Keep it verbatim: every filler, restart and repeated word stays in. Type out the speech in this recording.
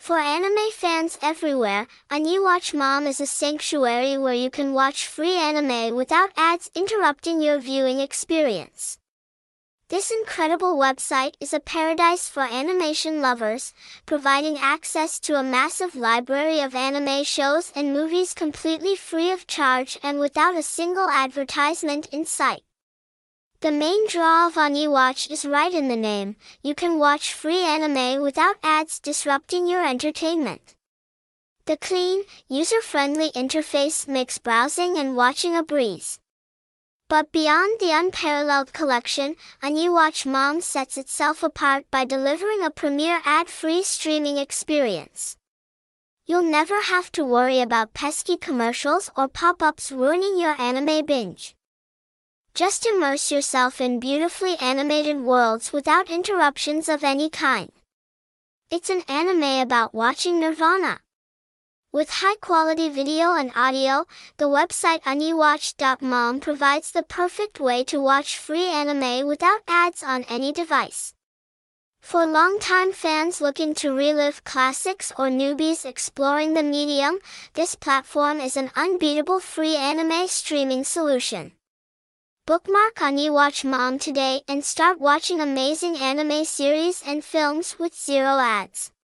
For anime fans everywhere, AniWatch Mom is a sanctuary where you can watch free anime without ads interrupting your viewing experience. This incredible website is a paradise for animation lovers, providing access to a massive library of anime shows and movies completely free of charge and without a single advertisement in sight. The main draw of AniWatch is right in the name. You can watch free anime without ads disrupting your entertainment. The clean, user-friendly interface makes browsing and watching a breeze. But beyond the unparalleled collection, AniWatch Mom sets itself apart by delivering a premier ad-free streaming experience. You'll never have to worry about pesky commercials or pop-ups ruining your anime binge. Just immerse yourself in beautifully animated worlds without interruptions of any kind. It's an anime about watching Nirvana. With high-quality video and audio, the website AniWatch dot mom provides the perfect way to watch free anime without ads on any device. For longtime fans looking to relive classics or newbies exploring the medium, this platform is an unbeatable free anime streaming solution. Bookmark AniWatch Mom today and start watching amazing anime series and films with zero ads.